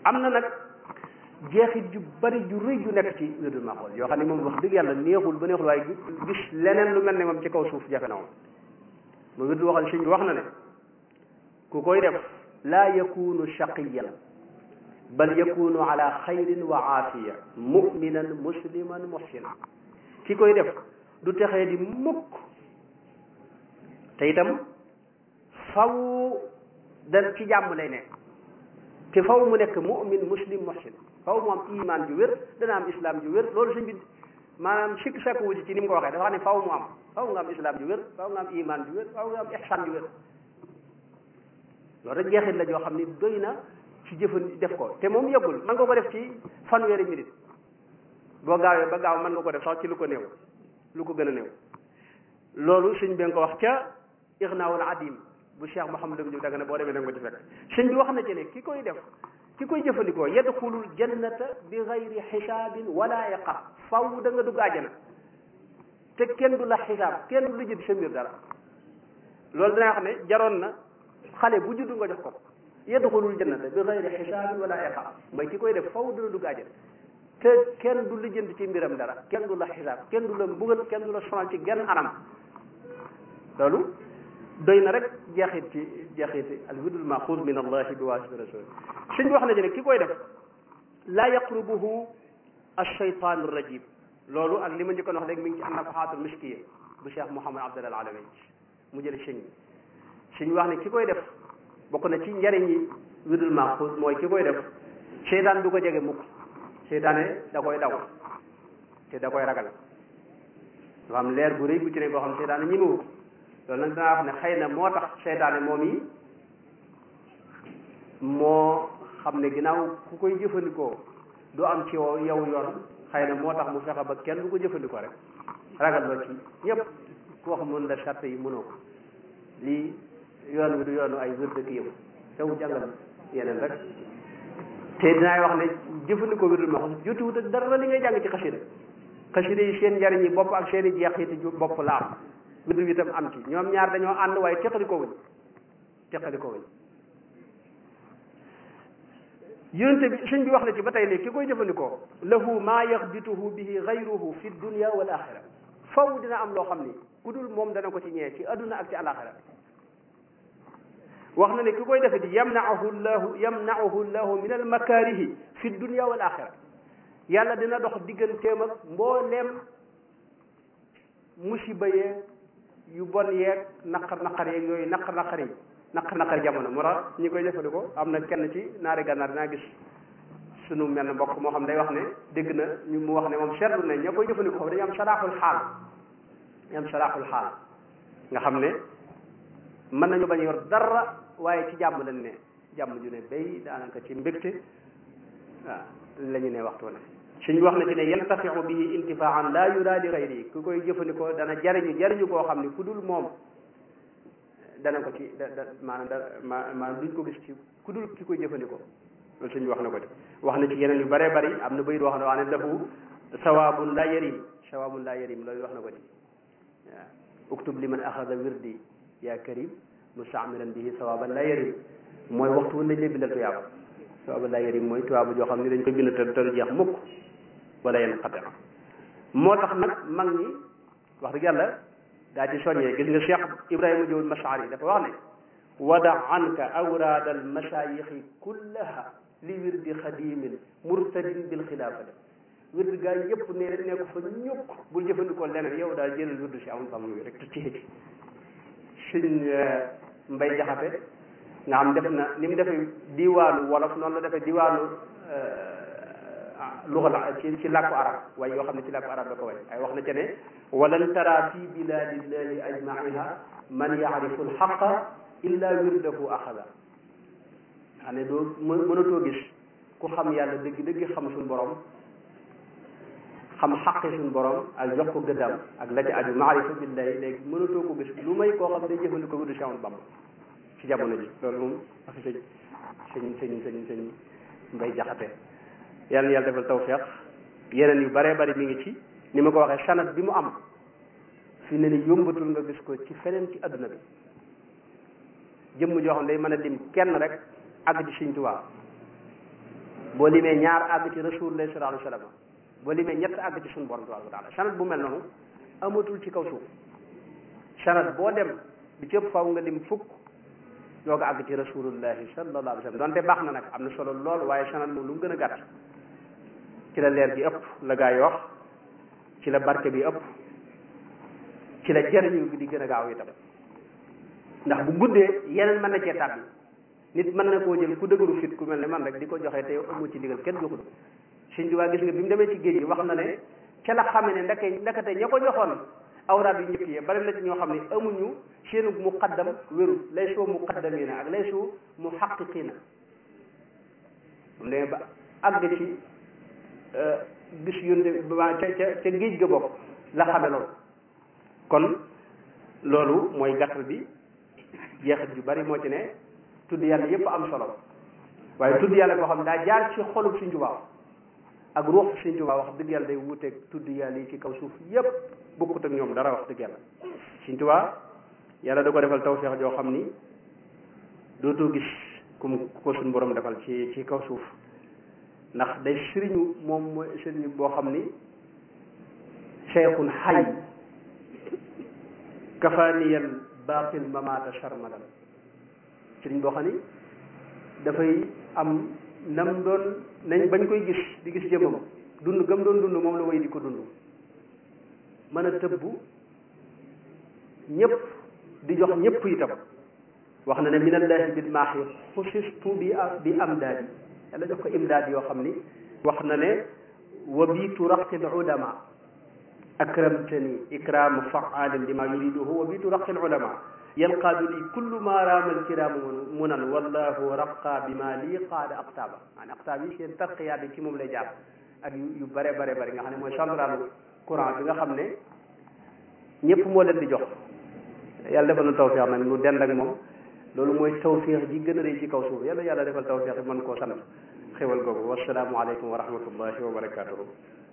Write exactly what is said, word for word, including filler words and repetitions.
am na nag jeexit ju bari ju rëy ju nekk ci wirdul maxuus yoo xam ne moom wax dëgg yàlla neexul ba neexul waaye gis leneen lu mel ne moom ci kaw suuf jafe na moom mu wirdu waxal sëñ bi wax na ne ku koy def laa yakunu shaqiyan bal yakunu ala xayrin wa aafiya muminan musliman muhsina ki koy def du texee di mukk te itam faw da ci jàmm lay nekk te faw mu nekk mumin muslim muhsin faw mu am iman ju wér dana am islam ju wér loolu sëñ bi maanaam sikk sakk wu ci ci ni mu ko waxee dafa xam ne faw mu am faw nga am islam ju wér faw nga am iman ju wér faw nga am ihsan ju wér loolu rek jeexit la joo xam ne doy na ci jëfan def ko te moom yëggul mën nga ko def ci fanweeri minute boo gaawee ba gaaw mën nga ko def sax ci lu ko néew lu ko gën a néew loolu sëñ bi nga ko wax ca Ignaawul Adim bu Cheikh Mouhamadou Diop Dagana boo demee da nga ko ci fekk sëñ bi wax na ci ne ki koy def ki koy jëfandikoo yadxulul jannata bi gayri xisaabin wala iqaab faw da nga dugg àjjana te kenn du la xisaab kenn du la jënd sa mbir dara loolu dana wax ne jaroon na xale bu juddu nga jox ko yadxulul jannata bi gayri xisaabin wala iqaab mooy ki koy def faw dina dugg àjjana te kenn du la jënd ci mbiram dara kenn du la xisaab kenn du la mbugal kenn du la sonal ci genn anam loolu doy na rek jeexit ci jeexiti al wirdul maxuus min allahi bi waasiti rasul suñ wax na ci ne ki koy def laa yaqrubuhu alcheytaanu rajim loolu ak li ma njëkkoon wax léegi mi ngi ci an nafaxaatul miskiya bu cheikh Mouhamad Abdallah al Alawi mu jële sëñ bi suñ wax ne ki koy def bokk na ci njariñ yi wirdul maxuus mooy ki koy def seytaan du ko jege mukk seytaane da koy daw te da koy ragal dafa am leer bu rëy bu ci ne boo xam seytaane ñi mu loolu nag danaa wax ne xëy na moo tax seytaane moom yi moo xam ne ginnaaw ku koy jëfandikoo du am ci yow yoon xëy na moo tax mu fexe ba kenn du ko jëfandikoo rek ragal loo ci ñëpp ku wax mën la charte yi mënoo ko lii yoon wi du yoonu ay wér dëkk yëpp tew jàngal yeneen rek te dinaay wax ne jëfandikoo wirdul maxuus jotuwut ak dara li ngay jàng ci xasida xasida yi seen njariñ yi bopp ak seen i jeexiti bopp la am wirdu wi itam am ci ñoom ñaar dañoo ànd waaye teqali ko wuñ teqali ko wuñ yonente bi sëñ bi wax na ci ba tey ne ki koy jëfandikoo lahu maa yaxbituhu bihi gayruhu fi dunia wal axira faw dina am loo xam ni ku dul moom dana ko ci ñee ci adduna ak ci alaxira wax na ne ki koy defe di yamnaahu llahu yamnaahu llahu min al makaarihi fi dunia wal axira yàlla dina dox digganteem ak mbooleem musiba yeeg yu bon yeeg naqar naqar yeeg yooyu naqar naqar yi naqar naqar jamono moo tax ñi koy jëfandikoo am na kenn ci naari gànnaar dinaa gis sunu mel mbokk moo xam day wax ne dégg na ñu mu wax ne moom seetlu ne ña koy jëfandikoo xam dañu am saraaxul xaal dañu am saraaxul xaal nga xam ne mën nañu bañ yor dara waaye ci jàmm lañ ne jàmm ju ne bay daanaka ci mbégte waaw la ñu ne waxtu ne suñ wax na ci ne yantafiu bihi intifaan la yuraadi gayri ku koy jëfandikoo dana jariñu jariñu koo xam ne ku dul moom dana ko ci da da maanaam da ma maanaam duñ ko gis ci ku dul ki koy jëfandikoo loolu suñ wax na ko ci wax na ci yeneen yu bëree bëri am na bayit wax na wax ne lahu sawaabun la yarim sawaabun la yarim loolu wax na ko ci waaw uktub liman axada wirdi ya karim mustaamiran bihi sawaaban la yarim mooy waxtu woon dañ lay bindal tuyaaba sawaaban la yarim mooy tuyaaba joo xam ne dañ koy bind te te jeex mukk wala yenn xate moo tax nag mag ñi wax dëgg yàlla daa ci soññee gis nga Cheikh Ibrahima Diop Mashari dafa wax ne wada anka awraad al masayixi kullaha li wirdi xadimin murtadin bil xilaafati wirdi gaa yi yëpp ne ne ko fa ñukk bul jëfandikoo leneen yow daal jëlal wirdu si amul fam rek te téye ci suñ mbay jaxate nga xam def na ni mu defee diwaanu wolof noonu la defee diwaanu luxal ci ci làkku arab waaye yoo xam ne ci làkku arab da ko way ay wax na ca ne walan tara fi biladillahi ajmaiha man yaarifu alxaqa illa wirdahu axada xam ne doo mënatoo gis ku xam yàlla dëgg dëgg xam suñu borom xam xaqi suñu borom ak jox ko gëddam ak la ca aju maarifa billahi léegi mënatoo ko gis lu may koo xam day jëfandikoo wirdu Cheikh Bamba ci jamono ji loolu moom ak sëñ sëñ sëñ sëñ sëñ mbay jaxate yàlla na yàlla defal tawfiq yeneen yu bëree bëri mi ngi ci ni ma ko waxee sanad bi mu am fi ne ni yombatul nga gis ko ci feneen ci adduna bi jëmm joo xam ne day mën a lim kenn rek àgg ci Sëñ Tuubaa boo limee ñaar àgg ci rasulullah sallallahu alayhi wa sallam boo limee ñett àgg ci suñu borom tabaraka wa taala sanad bu mel noonu amatul ci kaw suuf sanad boo dem bi ci ëpp faw nga lim fukk doo ko àgg ci rasulullahi sallallahu alayhi wa sallam donte baax na nag am na solo lool waaye sanad moom lu mu gën a gàtt ci la leer gi ëpp la gaa yi wax ci la barke bi ëpp ci la jariñu gi di gën a gaaw itam ndax bu guddee yeneen mën na cee tàbbi nit mën na koo jël ku dëgëru fit ku mel ne man rek di ko joxe te amu ci ndigal kenn joxul Sëñ Tuubaa gis nga bi mu demee ci géej gi wax na ne ca la xame ne ndake ndakate ña ko joxoon awraat yu njëkk yi bari na ci ñoo xam ne amuñu seenu muqaddam wéru lay soo muqaddamina ak lay soo muhaqqiqina mu demee ba àgg ci gis yónde ba ca ca ca géej ga bopp la xame loolu kon loolu mooy gàttal bi jeexit ju bari moo ci ne tudd yàlla yépp am solo waaye tudd yàlla boo xam ne daa jaar ci xolub Sëñ Tuubaa ak ruux Sëñ Tuubaa wax dëgg yàlla day wuuteeg tudd yàlla yi ci kaw suuf yépp bokkut ak ñoom dara wax dëgg yàlla Sëñ Tuubaa yàlla da ko defal tawfeex joo xam ni dootoo gis kum ko suñ borom defal ci ci kaw suuf ndax day sëriñu moom mooy sëriñu boo xam ni cheikhun xay kafaaniyal baatil mamaata sharmadan sëriñ boo xam ni dafay am nam doon nañ bañ koy gis di gis jëmmam dund gëm doon dund moom la way di ko dund mën a tëbbu ñëpp di jox ñëpp itam wax na ne minallahi bil maaxi xusistu bi bi amdaadi yàlla jox ko imdaad yoo xam ni wax na ne wa biitu raqil ulama akramtani ikraama faalin lima yuriduhu wa biitu raqil ulama yanqaadu li kullu ma raamal kiraamu munan wallahu raqa bi ma lii qaada aqtaaba maanaam aqtaab yi seen tarqiyaat yi ci moom lay jaar ak yu yu bare bare bare nga xam ne mooy centralu courant bi nga xam ne ñëpp moo leen di jox yàlla defal na tawfeex nag nu dend ak moom loolu mooy tawfeex ji gën a rëy ci kaw suuf yàlla yàlla defal tawfeex mën koo sant xéwal googu wasalaamu aleykum wa rahmatullahi wa barakatuhu